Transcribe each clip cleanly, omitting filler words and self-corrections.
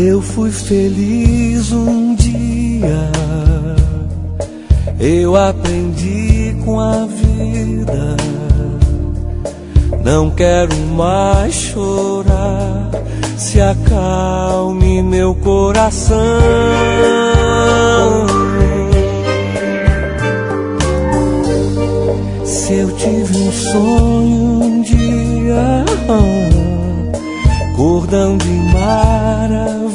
Eu fui feliz um dia, eu aprendi com a vida. Não quero mais chorar, se acalme meu coração. Se eu tive um sonho um dia, cordão de maravilhas,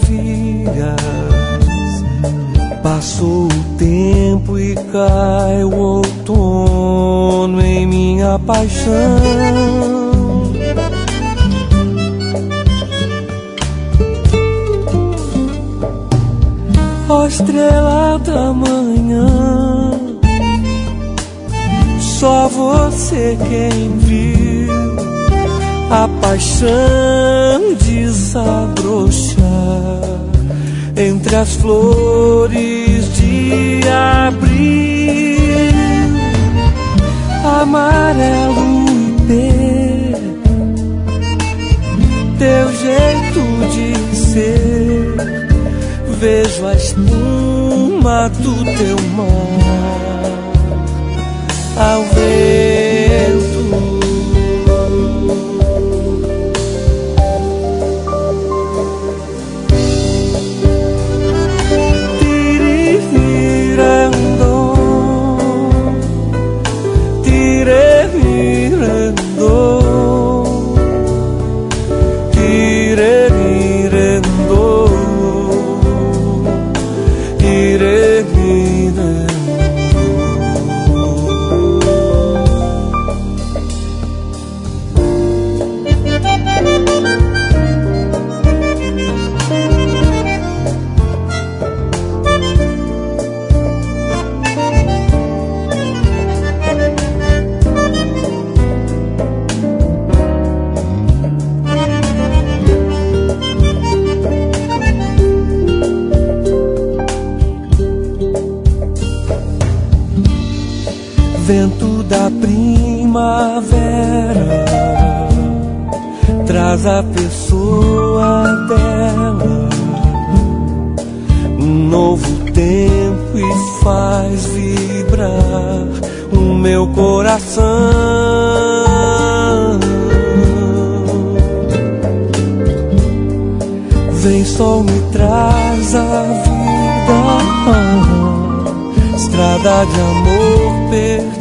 passou o tempo e cai o outono em minha paixão. Ó estrela da manhã, só você quem viu a paixão desabrochar entre as flores de abril. Amarelo e teu jeito de ser, vejo a espuma do teu mar ao vento. Vento da primavera traz a pessoa dela, um novo tempo e faz vibrar o meu coração. Vem sol, me traz a vida, estrada de amor perdida,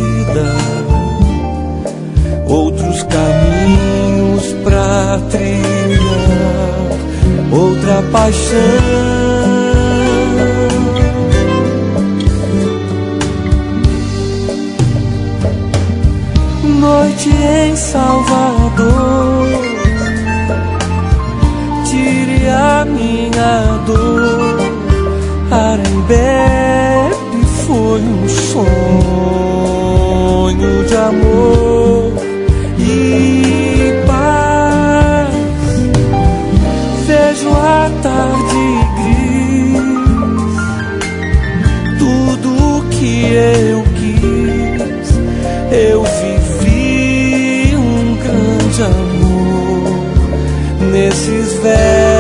outros caminhos pra trilhar, outra paixão. Noite em Salvador, tire a minha dor. Arembebe foi um sonho de amor e paz. Vejo a tarde gris, tudo que eu quis, eu vivi um grande amor nesses versos.